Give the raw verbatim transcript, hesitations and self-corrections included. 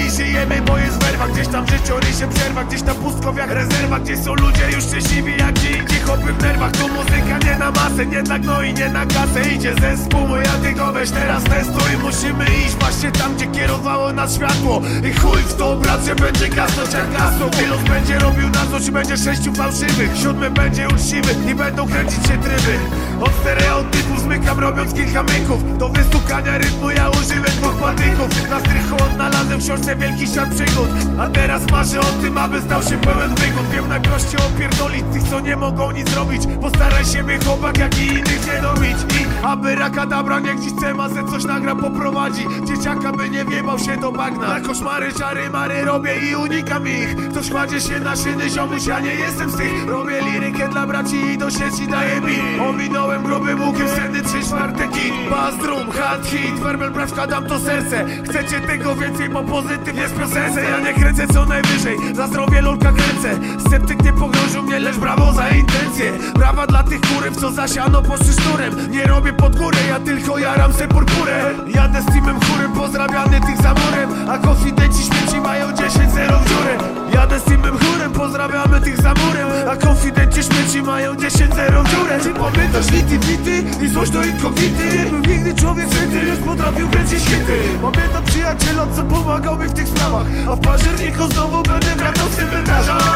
i żyjemy, bo jest werwa. Gdzieś tam w życiorysie przerwa, gdzieś na pustkowiach rezerwa, gdzie są ludzie już szczęśliwi jak gdzie indziej, hopy w nerwach. Tu muzyka nie na masę, nie dla gnoi, nie na kasę. Idzie zespół, moja ty go weź teraz testuj. Musimy iść właśnie tam, gdzie kierowało nas światło. I chuj w to, bracie, będzie gasnąć jak gasło. Pilot będzie robił na coś, będzie sześciu fałszywych. Siódmy będzie uczciwy i będą kręcić się tryby. Od stereotypów zmykam, robiąc kilka myków. Do wystukania rytmu ja użyłem dwóch patyków. Na strychu odnalazłem w książce wielki świat przygód. A teraz marzę o tym, aby stał się pełen wygód. Wiem na goście opierdolić tych, co nie mogą nic zrobić. Postaraj się, by chłopak jak i innych nie dobić. I aby rakadabra niech dziś cemasę coś nagra, poprowadzi dzieciaka, by nie wjebał się do bagna. Na koszmary, czary, mary robię i unikam ich. Ktoś kładzie się na szyny, ziomuś, ja nie jestem z tych. Robię lirykę dla braci i do sieci daję mi. Ominąłem grubym łukiem sceny trzy czwarte kit. Bass, drum, hard hit, werbel, brawka, dam to serce. Chcecie tego więcej, bo pozytyw jest piosence. Ja nie kręcę co najwyżej, za zdrowie lolka kręcę. Sceptyk nie pogrążył mnie, lecz brawo za intencje. Brawa dla tych kurew, co zasiano poszły szturem. Nie robię pod górę, ja tylko jaram se purpurę. Jadę z teamem chórem, pozdrawiany tych za murem. A konfidenci śmieci mają dziesięć zero w dziurę. Jadę z teamem chórem, pozdrawiamy tych za murem. A konfidenci śmieci mają dziesięć zero w dziurę. Czy pamiętasz nity, bity i złość do inkognity? Nie był nigdy człowiek święty, już potrafił kręcić hity. Pamiętam przyjaciela, co pomagał mi w tych sprawach. A w październiku znowu będę wracał z tym wydarzem.